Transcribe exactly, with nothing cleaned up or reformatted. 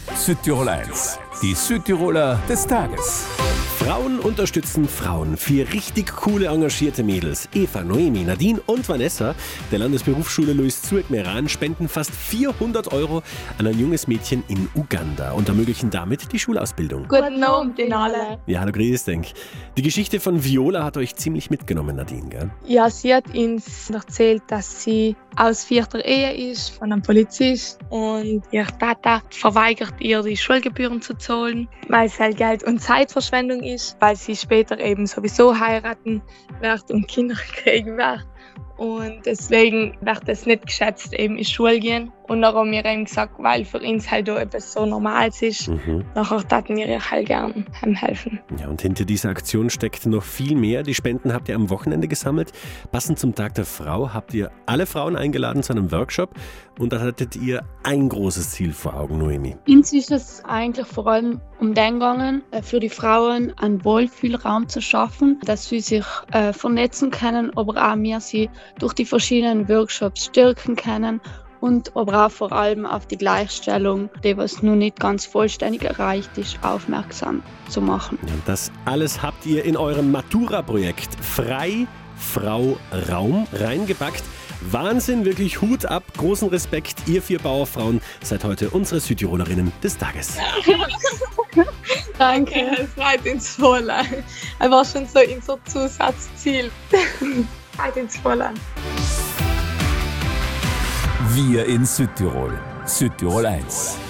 Südtirol eins, die Südtiroler des Tages. Frauen unterstützen Frauen. Vier richtig coole, engagierte Mädels, Eva, Noemi, Nadine und Vanessa, der Landesberufsschule Louis Zueg Meran, spenden fast vierhundert Euro an ein junges Mädchen in Uganda und ermöglichen damit die Schulausbildung. Guten Abend in alle. Ja, hallo, grüß dich. Die Geschichte von Viola hat euch ziemlich mitgenommen, Nadine, gell? Ja, sie hat uns erzählt, dass sie aus vierter Ehe ist von einem Polizist und ihr Vater verweigert ihr, die Schulgebühren zu zahlen, weil es halt Geld- und Zeitverschwendung ist, weil sie später eben sowieso heiraten wird und Kinder kriegen wird. Und deswegen wird es nicht geschätzt, eben in die Schule gehen. Und dann haben wir eben gesagt, weil für uns halt auch etwas so Normales ist, Mhm. nachher taten wir ihr halt gerne helfen. Ja, und hinter dieser Aktion steckt noch viel mehr. Die Spenden habt ihr am Wochenende gesammelt. Passend zum Tag der Frau habt ihr alle Frauen eingeladen zu einem Workshop. Und da hattet ihr ein großes Ziel vor Augen, Noemi. Uns ist es eigentlich vor allem um den gegangen, für die Frauen einen Wohlfühlraum zu schaffen, dass sie sich äh, vernetzen können, aber auch wir sie durch die verschiedenen Workshops stärken können und aber auch vor allem auf die Gleichstellung, die was noch nicht ganz vollständig erreicht ist, aufmerksam zu machen. Und das alles habt ihr in eurem Matura-Projekt Frei, Frau, Raum reingepackt. Wahnsinn, wirklich Hut ab, großen Respekt. Ihr vier Bauerfrauen seid heute unsere Südtirolerinnen des Tages. Danke, es freut uns voll. Es war schon so unser Zusatzziel. Freut uns voll. Wir in Südtirol. Südtirol eins.